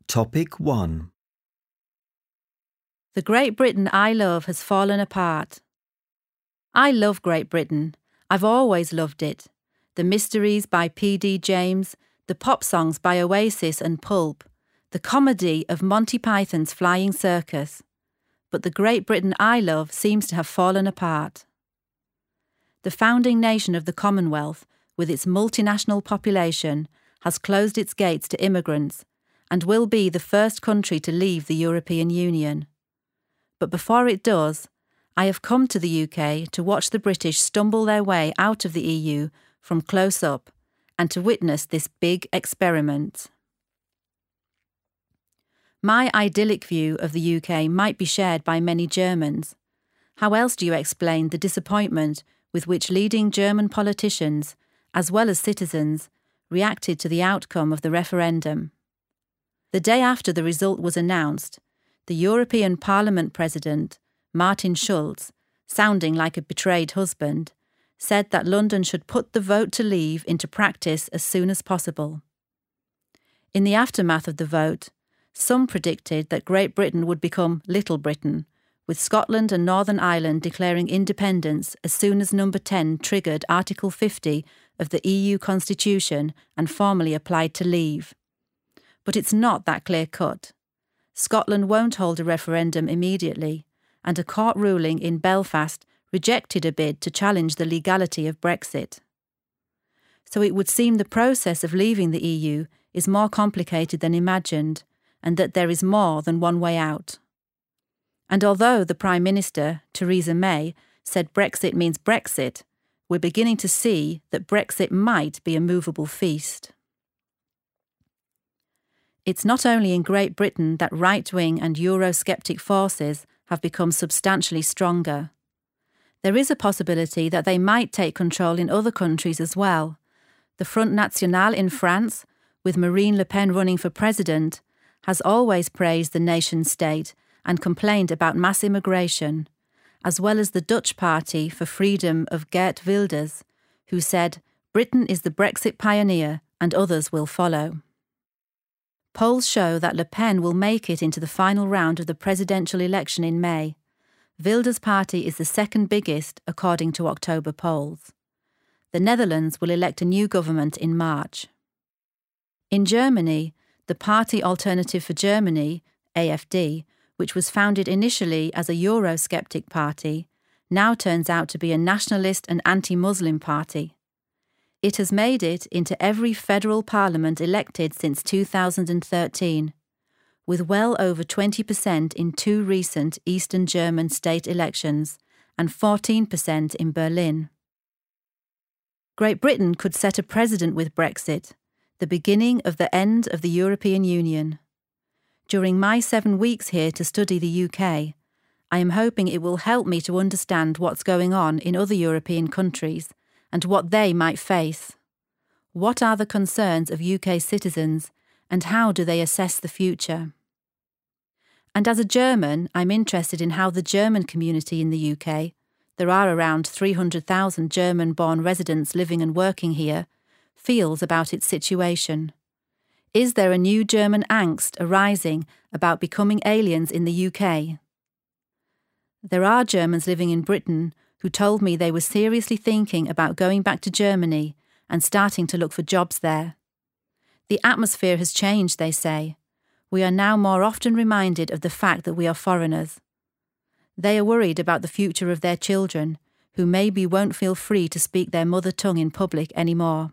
Topic 1. The Great Britain I love has fallen apart. I love Great Britain. I've always loved it. The Mysteries by P.D. James, the pop songs by Oasis and Pulp, the comedy of Monty Python's Flying Circus. But the Great Britain I love seems to have fallen apart. The founding nation of the Commonwealth, with its multinational population, has closed its gates to immigrants and will be the first country to leave the European Union. But before it does, I have come to the UK to watch the British stumble their way out of the EU from close up and to witness this big experiment. My idyllic view of the UK might be shared by many Germans. How else do you explain the disappointment with which leading German politicians, as well as citizens, reacted to the outcome of the referendum? The day after the result was announced, the European Parliament President, Martin Schulz, sounding like a betrayed husband, said that London should put the vote to leave into practice as soon as possible. In the aftermath of the vote, some predicted that Great Britain would become Little Britain, with Scotland and Northern Ireland declaring independence as soon as Number 10 triggered Article 50 of the EU Constitution and formally applied to leave. But it's not that clear-cut. Scotland won't hold a referendum immediately, and a court ruling in Belfast rejected a bid to challenge the legality of Brexit. So it would seem the process of leaving the EU is more complicated than imagined, and that there is more than one way out. And although the Prime Minister, Theresa May, said Brexit means Brexit, we're beginning to see that Brexit might be a movable feast. It's not only in Great Britain that right-wing and Eurosceptic forces have become substantially stronger. There is a possibility that they might take control in other countries as well. The Front National in France, with Marine Le Pen running for president, has always praised the nation-state and complained about mass immigration, as well as the Dutch Party for Freedom of Geert Wilders, who said, "Britain is the Brexit pioneer and others will follow." Polls show that Le Pen will make it into the final round of the presidential election in May. Wilders' party is the second biggest, according to October polls. The Netherlands will elect a new government in March. In Germany, the Party Alternative for Germany, AfD, which was founded initially as a Eurosceptic party, now turns out to be a nationalist and anti-Muslim party. It has made it into every federal parliament elected since 2013, with well over 20% in two recent Eastern German state elections and 14% in Berlin. Great Britain could set a precedent with Brexit, the beginning of the end of the European Union. During my 7 weeks here to study the UK, I am hoping it will help me to understand what's going on in other European countries and what they might face. What are the concerns of UK citizens and how do they assess the future? And as a German, I'm interested in how the German community in the UK, there are around 300,000 German-born residents living and working here, feels about its situation. Is there a new German angst arising about becoming aliens in the UK? There are Germans living in Britain who told me they were seriously thinking about going back to Germany and starting to look for jobs there. The atmosphere has changed, they say. We are now more often reminded of the fact that we are foreigners. They are worried about the future of their children, who maybe won't feel free to speak their mother tongue in public anymore.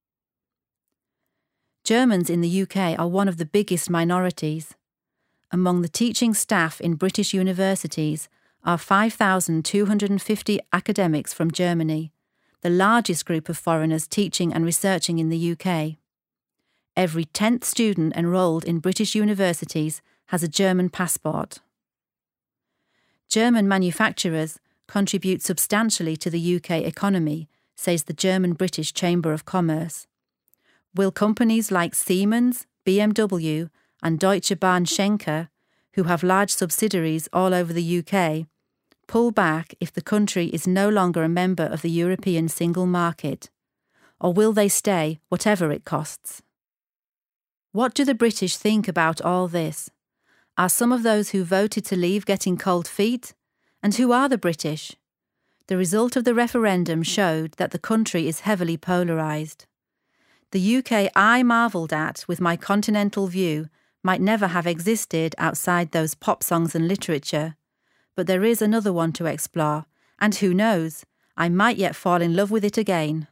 Germans in the UK are one of the biggest minorities. Among the teaching staff in British universities are 5,250 academics from Germany, the largest group of foreigners teaching and researching in the UK. Every 10th student enrolled in British universities has a German passport. German manufacturers contribute substantially to the UK economy, says the German-British Chamber of Commerce. Will companies like Siemens, BMW and Deutsche Bahn Schenker, who have large subsidiaries all over the UK, pull back if the country is no longer a member of the European single market? Or will they stay whatever it costs? What do the British think about all this? Are some of those who voted to leave getting cold feet? And who are the British? The result of the referendum showed that the country is heavily polarised. The UK I marvelled at with my continental view might never have existed outside those pop songs and literature, but there is another one to explore, and who knows, I might yet fall in love with it again.